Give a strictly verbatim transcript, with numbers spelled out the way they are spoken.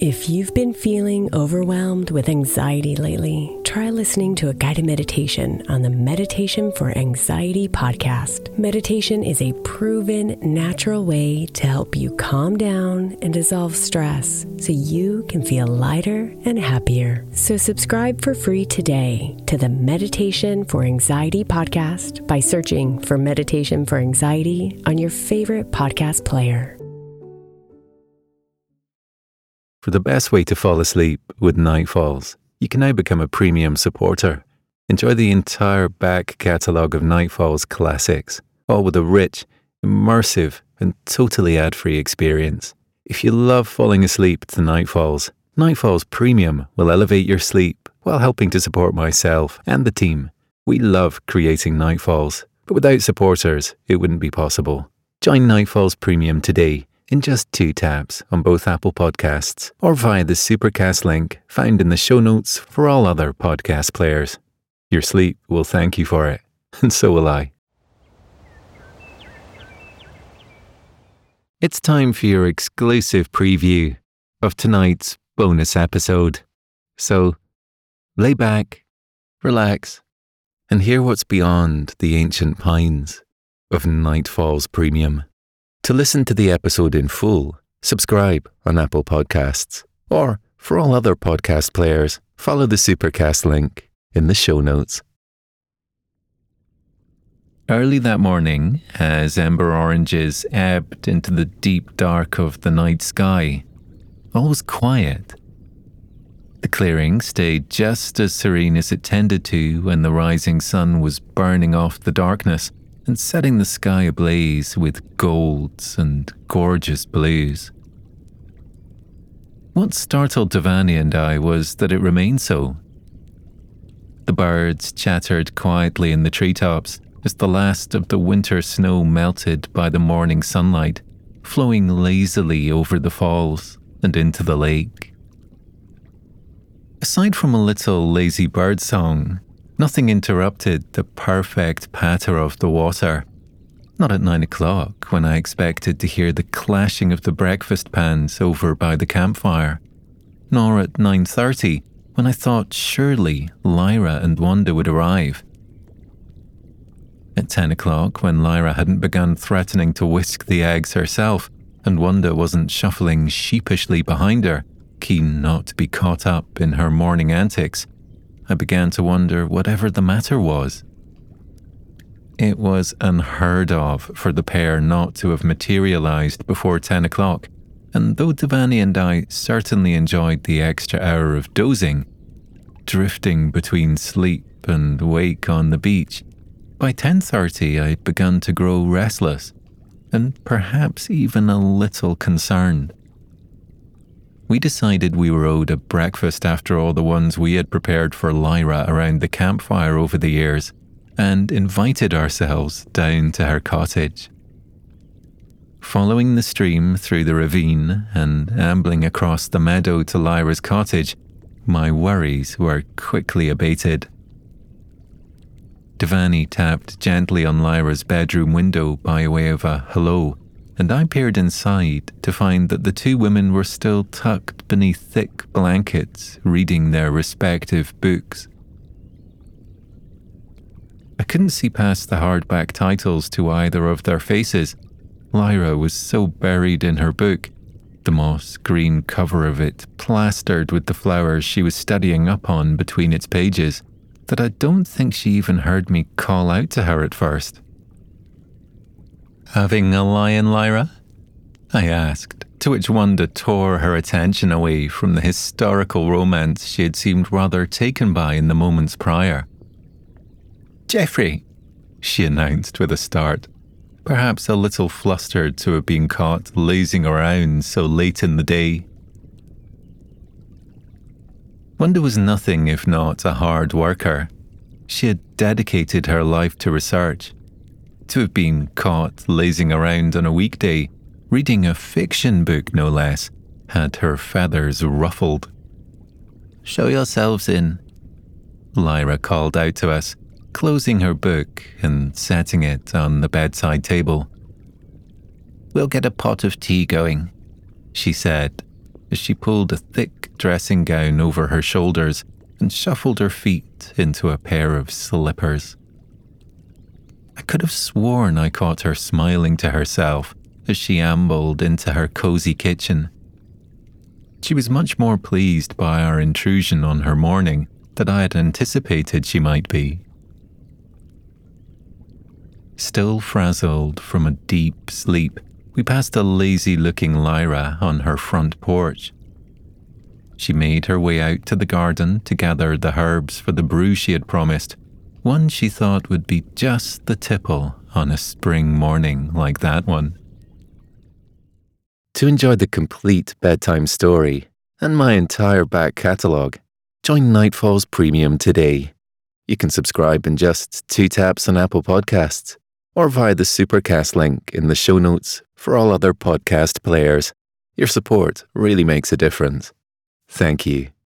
If you've been feeling overwhelmed with anxiety lately, try listening to a guided meditation on the Meditation for Anxiety podcast. Meditation is a proven, natural way to help you calm down and dissolve stress so you can feel lighter and happier. So subscribe for free today to the Meditation for Anxiety podcast by searching for Meditation for Anxiety on your favorite podcast player. For the best way to fall asleep with Nightfalls, you can now become a premium supporter. Enjoy the entire back catalogue of Nightfalls classics, all with a rich, immersive, and totally ad-free experience. If you love falling asleep to Nightfalls, Nightfalls Premium will elevate your sleep while helping to support myself and the team. We love creating Nightfalls, but without supporters, it wouldn't be possible. Join Nightfalls Premium today in just two taps on both Apple Podcasts or via the Supercast link found in the show notes for all other podcast players. Your sleep will thank you for it, and so will I. It's time for your exclusive preview of tonight's bonus episode. So, lay back, relax, and hear what's beyond the ancient pines of Nightfalls Premium. To listen to the episode in full, subscribe on Apple Podcasts, or for all other podcast players, follow the Supercast link in the show notes. Early that morning, as ember oranges ebbed into the deep dark of the night sky, all was quiet. The clearing stayed just as serene as it tended to when the rising sun was burning off the darkness and setting the sky ablaze with golds and gorgeous blues. What startled Devani and I was that it remained so. The birds chattered quietly in the treetops as the last of the winter snow melted by the morning sunlight, flowing lazily over the falls and into the lake. Aside from a little lazy bird song, nothing interrupted the perfect patter of the water. Not at nine o'clock, when I expected to hear the clashing of the breakfast pans over by the campfire. Nor at nine thirty, when I thought surely Lyra and Wanda would arrive. At ten o'clock, when Lyra hadn't begun threatening to whisk the eggs herself, and Wanda wasn't shuffling sheepishly behind her, keen not to be caught up in her morning antics, I began to wonder whatever the matter was. It was unheard of for the pair not to have materialized before ten o'clock, and though Devani and I certainly enjoyed the extra hour of dozing, drifting between sleep and wake on the beach, by ten thirty I'd begun to grow restless, and perhaps even a little concerned. We decided we were owed a breakfast after all the ones we had prepared for Lyra around the campfire over the years, and invited ourselves down to her cottage. Following the stream through the ravine and ambling across the meadow to Lyra's cottage, my worries were quickly abated. Devani tapped gently on Lyra's bedroom window by way of a hello, and I peered inside to find that the two women were still tucked beneath thick blankets, reading their respective books. I couldn't see past the hardback titles to either of their faces. Lyra was so buried in her book, the moss-green cover of it plastered with the flowers she was studying up on between its pages, that I don't think she even heard me call out to her at first. "Having a lion, Lyra?" I asked, to which Wanda tore her attention away from the historical romance she had seemed rather taken by in the moments prior. "Geoffrey," she announced with a start, perhaps a little flustered to have been caught lazing around so late in the day. Wanda was nothing if not a hard worker. She had dedicated her life to research. To have been caught lazing around on a weekday, reading a fiction book no less, had her feathers ruffled. "Show yourselves in," Lyra called out to us, closing her book and setting it on the bedside table. "We'll get a pot of tea going," she said, as she pulled a thick dressing gown over her shoulders and shuffled her feet into a pair of slippers. I could have sworn I caught her smiling to herself as she ambled into her cozy kitchen. She was much more pleased by our intrusion on her morning than I had anticipated she might be. Still frazzled from a deep sleep, we passed a lazy-looking Lyra on her front porch. She made her way out to the garden to gather the herbs for the brew she had promised, one she thought would be just the tipple on a spring morning like that one. To enjoy the complete bedtime story and my entire back catalogue, join Nightfalls Premium today. You can subscribe in just two taps on Apple Podcasts or via the Supercast link in the show notes for all other podcast players. Your support really makes a difference. Thank you.